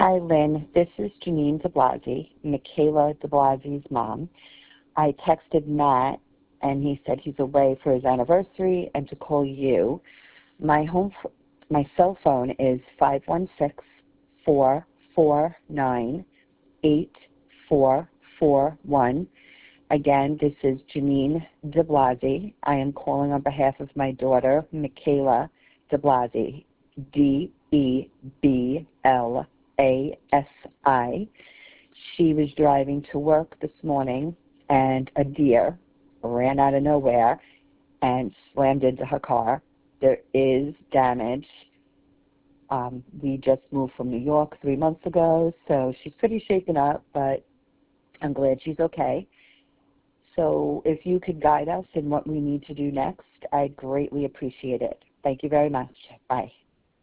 Hi, Lynn. This is Janine DeBlasi, Michaela DeBlasi's mom. I texted Matt, and he said he's away for his anniversary and to call you. My cell phone is 516-449-8441. Again, this is Janine DeBlasi. I am calling on behalf of my daughter, Michaela DeBlasi, DeBlasi. She was driving to work this morning, and a deer ran out of nowhere and slammed into her car. There is damage. We just moved from New York 3 months ago, so she's pretty shaken up, but I'm glad she's okay. So if you could guide us in what we need to do next, I'd greatly appreciate it. Thank you very much. Bye.